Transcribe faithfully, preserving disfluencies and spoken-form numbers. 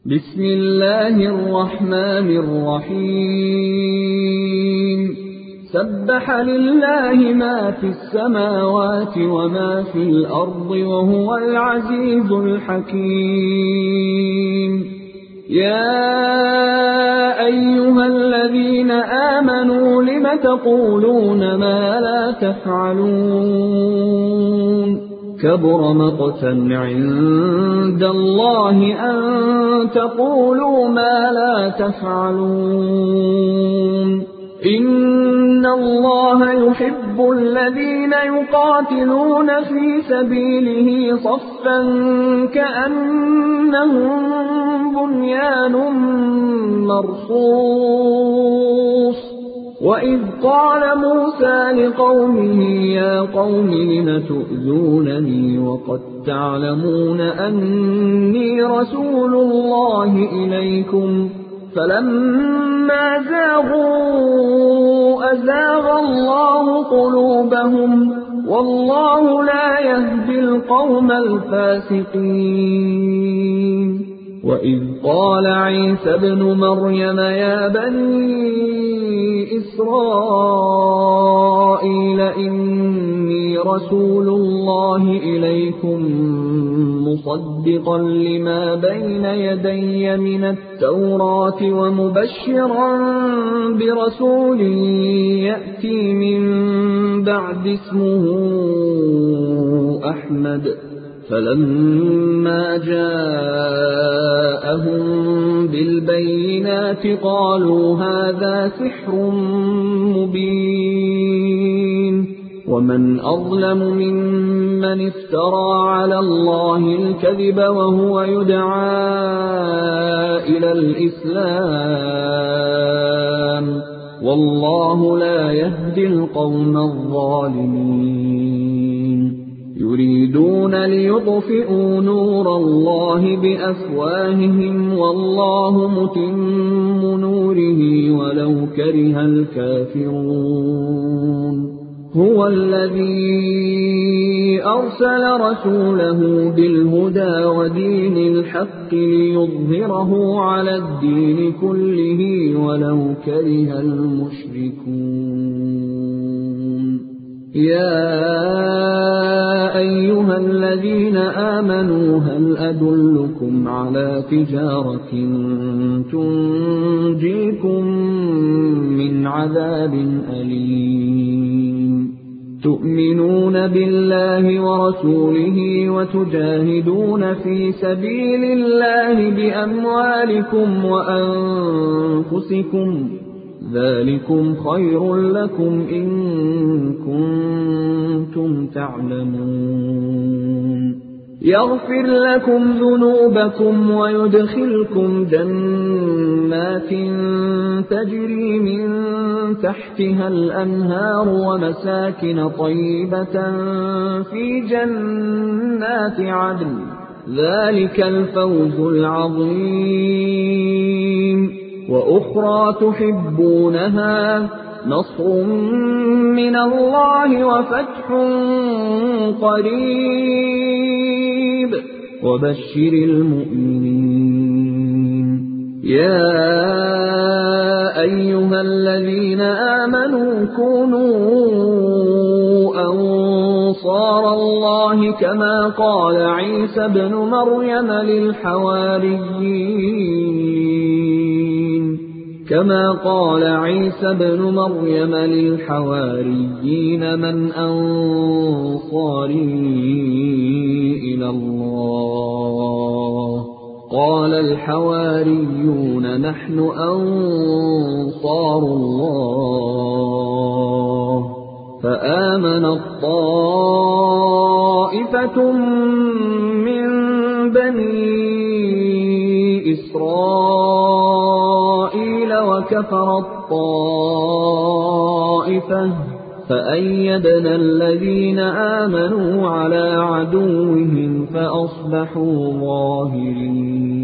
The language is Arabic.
بسم الله الرحمن الرحيم سبح لله ما في السماوات وما في الأرض وهو العزيز الحكيم يا أيها الذين آمنوا لم تقولون ما لا تفعلون كبر مقتا عند الله أن تقولوا ما لا تفعلون إن الله يحب الذين يقاتلون في سبيله صفا كأنهم بنيان مرصوص وإذ قال موسى لقومه يا قوم لم تؤذونني وقد تعلمون أني رسول الله إليكم فلما زاغوا أزاغ الله قلوبهم والله لا يهدي القوم الفاسقين وإذ قال عيسى ابن مريم يا بني إسرائيل إني رسول الله إليكم مصدقا لما بين يدي من التوراة ومبشرا برسول يأتي من بعد اسمه أحمد فلما جاءهم بالبينات قالوا هذا سحر مبين ومن أظلم ممن افترى على الله الكذب وهو يدعى إلى الإسلام والله لا يهدي القوم الظالمين يريدون ليطفئوا نور الله بأفواههم والله متم نوره ولو كره الكافرون هو الذي أرسل رسوله بالهدى ودين الحق ليظهره على الدين كله ولو كره المشركون يا أيها الذين آمنوا هل أدلكم على تجارة تنجيكم من عذاب أليم تؤمنون بالله ورسوله وتجاهدون في سبيل الله بأموالكم وأنفسكم ذلكم خير لكم إن كنتم تعلمون يغفر لكم ذنوبكم ويدخلكم جنات تجري من تحتها الأنهار ومساكن طيبة في جنات عدن ذلك الفوز العظيم وأخرى تحبونها نصر من الله وفتح قريب وبشر المؤمنين يا أيها الذين آمنوا كونوا أنصار الله كما قال عيسى ابن مريم للحواريين كما قال عيسى ابن مريم للحواريين من أنصاري إلى الله قال الحواريون نحن أنصار الله فآمنت طائفة من بني إسرائيل وكفرت طائفة فأيدنا الذين آمنوا على عدوهم فأصبحوا ظاهرين